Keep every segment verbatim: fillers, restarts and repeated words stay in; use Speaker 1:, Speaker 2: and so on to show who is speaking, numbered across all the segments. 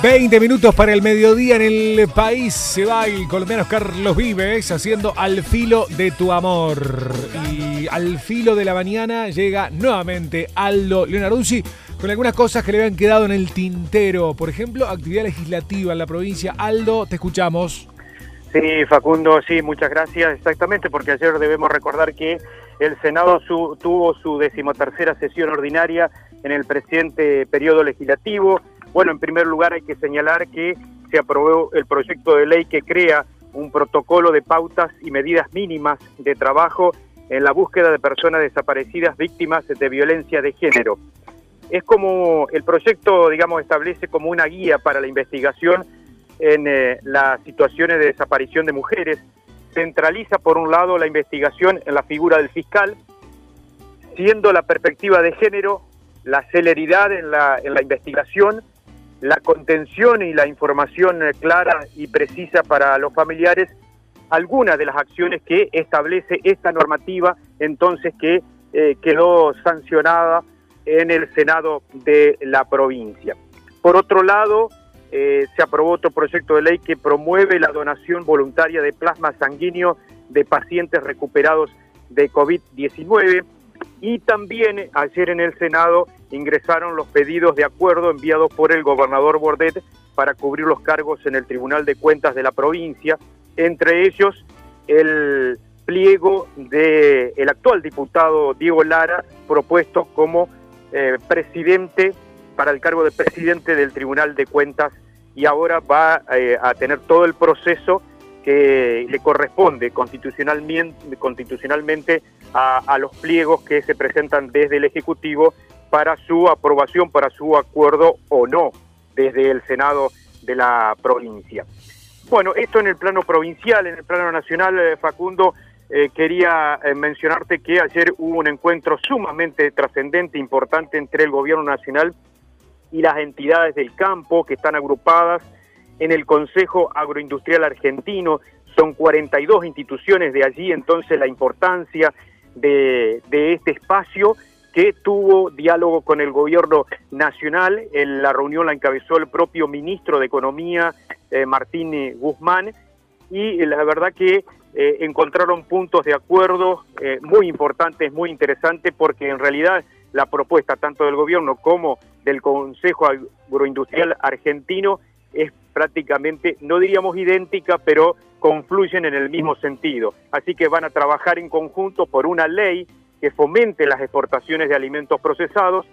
Speaker 1: veinte minutos para el mediodía en el país. Se va el colombiano Carlos Vives haciendo Al filo de tu amor. Y al filo de la mañana llega nuevamente Aldo Leonarduzzi con algunas cosas que le habían quedado en el tintero. Por ejemplo, actividad legislativa en la provincia. Aldo, te escuchamos.
Speaker 2: Sí, Facundo, sí, muchas gracias. Exactamente, porque ayer debemos recordar que el Senado su, tuvo su decimotercera sesión ordinaria en el presente periodo legislativo. Bueno, en primer lugar hay que señalar que se aprobó el proyecto de ley que crea un protocolo de pautas y medidas mínimas de trabajo en la búsqueda de personas desaparecidas víctimas de violencia de género. Es como el proyecto, digamos, establece como una guía para la investigación en eh, las situaciones de desaparición de mujeres. Centraliza, por un lado, la investigación en la figura del fiscal, siendo la perspectiva de género, la celeridad en la, en la investigación, la contención y la información clara y precisa para los familiares, algunas de las acciones que establece esta normativa, entonces que eh, quedó sancionada en el Senado de la provincia. Por otro lado, eh, se aprobó otro proyecto de ley que promueve la donación voluntaria de plasma sanguíneo de pacientes recuperados de COVID diecinueve, y también ayer en el Senado ingresaron los pedidos de acuerdo enviados por el gobernador Bordet para cubrir los cargos en el Tribunal de Cuentas de la provincia, entre ellos el pliego del actual diputado Diego Lara, propuesto como eh, presidente, para el cargo de presidente del Tribunal de Cuentas, y ahora va eh, a tener todo el proceso que le corresponde constitucionalmente, constitucionalmente a, a los pliegos que se presentan desde el Ejecutivo para su aprobación, para su acuerdo o no, desde el Senado de la provincia. Bueno, esto en el plano provincial. En el plano nacional, eh, Facundo, eh, quería eh, mencionarte que ayer hubo un encuentro sumamente trascendente, importante, entre el gobierno nacional y las entidades del campo que están agrupadas en el Consejo Agroindustrial Argentino. Son cuarenta y dos instituciones de allí, entonces la importancia de, de este espacio que tuvo diálogo con el gobierno nacional. En la reunión la encabezó el propio ministro de Economía, eh, Martín Guzmán, y la verdad que eh, encontraron puntos de acuerdo eh, muy importantes, muy interesantes, porque en realidad la propuesta tanto del gobierno como del Consejo Agroindustrial Argentino es prácticamente, no diríamos idéntica, pero confluyen en el mismo sentido. Así que van a trabajar en conjunto por una ley que fomente las exportaciones de alimentos procesados,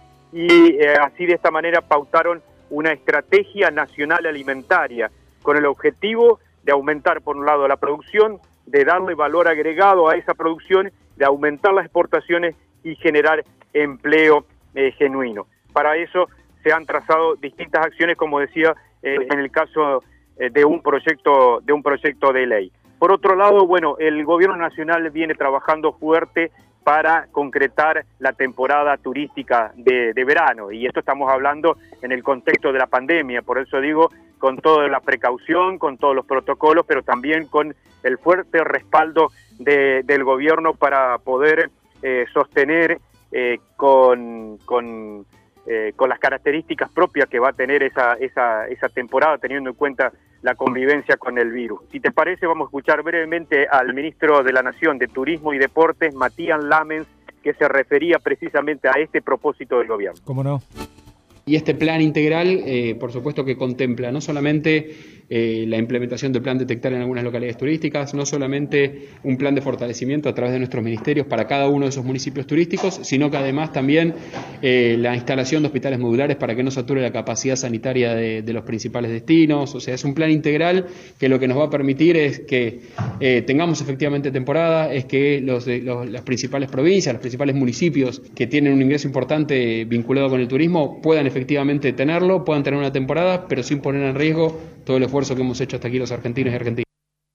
Speaker 2: y eh, así de esta manera pautaron una estrategia nacional alimentaria con el objetivo de aumentar, por un lado, la producción, de darle valor agregado a esa producción, de aumentar las exportaciones y generar empleo eh, genuino. Para eso se han trazado distintas acciones, como decía, eh, en el caso eh, de un proyecto de un proyecto de ley. Por otro lado, bueno, el gobierno nacional viene trabajando fuerte para concretar la temporada turística de, de verano, y esto estamos hablando en el contexto de la pandemia. Por eso digo, con toda la precaución, con todos los protocolos, pero también con el fuerte respaldo de, del gobierno para poder eh, sostener eh, con, con, eh, con las características propias que va a tener esa, esa, esa temporada, teniendo en cuenta la convivencia con el virus. Si te parece, vamos a escuchar brevemente al ministro de la Nación de Turismo y Deportes, Matías Lamens, que se refería precisamente a este propósito del gobierno.
Speaker 1: ¿Cómo no?
Speaker 3: Y este plan integral, eh, por supuesto que contempla no solamente eh, la implementación del plan Detectar en algunas localidades turísticas, no solamente un plan de fortalecimiento a través de nuestros ministerios para cada uno de esos municipios turísticos, sino que además también eh, la instalación de hospitales modulares para que no sature la capacidad sanitaria de, de los principales destinos. O sea, es un plan integral que lo que nos va a permitir es que eh, tengamos efectivamente temporada, es que los, los, las principales provincias, los principales municipios que tienen un ingreso importante vinculado con el turismo puedan efectivamente tenerlo, puedan tener una temporada, pero sin poner en riesgo todo el esfuerzo que hemos hecho hasta aquí los argentinos y argentinas.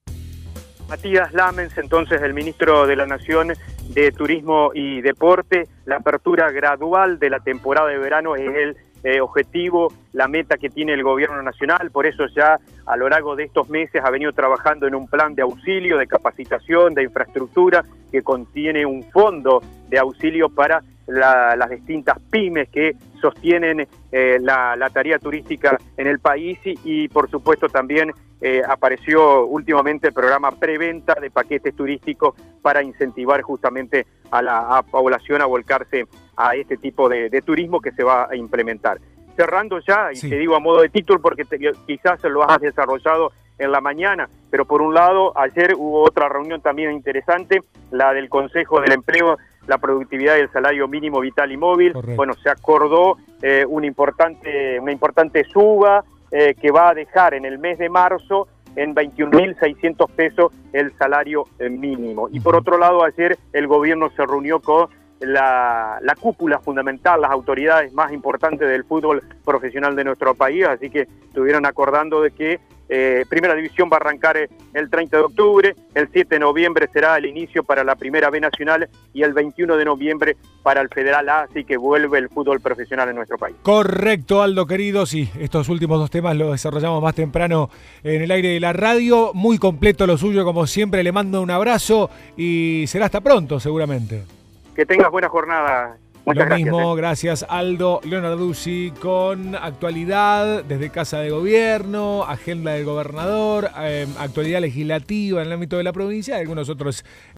Speaker 2: Matías Lamens, entonces, el ministro de la Nación de Turismo y Deporte. La apertura gradual de la temporada de verano es el eh, objetivo, la meta que tiene el gobierno nacional. Por eso ya a lo largo de estos meses ha venido trabajando en un plan de auxilio, de capacitación, de infraestructura, que contiene un fondo de auxilio para la, las distintas pymes que sostienen eh, la, la tarea turística en el país y, y por supuesto también eh, apareció últimamente el programa Preventa de paquetes turísticos para incentivar justamente a la a población a volcarse a este tipo de, de turismo que se va a implementar. Cerrando ya, y sí. te digo a modo de título porque te, quizás lo has desarrollado en la mañana, pero por un lado, ayer hubo otra reunión también interesante, la del Consejo del Empleo, la productividad del salario mínimo vital y móvil. Correcto. Bueno, se acordó eh, un importante, una importante suba eh, que va a dejar en el mes de marzo en veintiún mil seiscientos pesos el salario eh, mínimo. Y por otro lado, ayer el gobierno se reunió con La, la cúpula fundamental, las autoridades más importantes del fútbol profesional de nuestro país, así que estuvieron acordando de que eh, Primera División va a arrancar el treinta de octubre, el siete de noviembre será el inicio para la Primera B Nacional y el veintiuno de noviembre para el Federal A, así que vuelve el fútbol profesional en nuestro país.
Speaker 1: Correcto, Aldo, querido, sí, estos últimos dos temas los desarrollamos más temprano en el aire de la radio, muy completo lo suyo como siempre, le mando un abrazo y será hasta pronto seguramente.
Speaker 2: Que tengas buena jornada. Muchas
Speaker 1: Lo
Speaker 2: gracias,
Speaker 1: mismo,
Speaker 2: eh.
Speaker 1: gracias Aldo Leonarduzzi con actualidad desde Casa de Gobierno, agenda del gobernador, eh, actualidad legislativa en el ámbito de la provincia y algunos otros